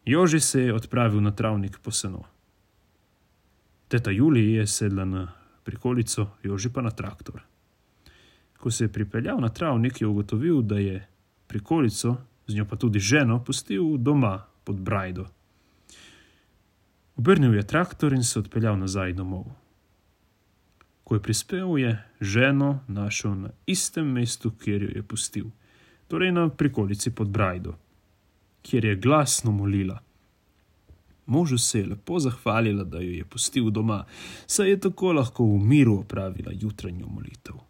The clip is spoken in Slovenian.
Jože se je odpravil na travnik po seno. Teta Julija je sedla na prikolico, Jože pa na traktor. Ko se je pripeljal na travnik, je ugotovil, da je prikolico, z njo pa tudi ženo, pustil doma pod brajdo. Obrnil je traktor in se odpeljal nazaj domov. Ko je prispel, je ženo našel na istem mestu, kjer jo je pustil, torej na prikolici pod brajdo, kjer je glasno molila. Možu se je lepo zahvalila, da jo je pustil doma, saj je tako lahko v miru opravila jutranjo molitev.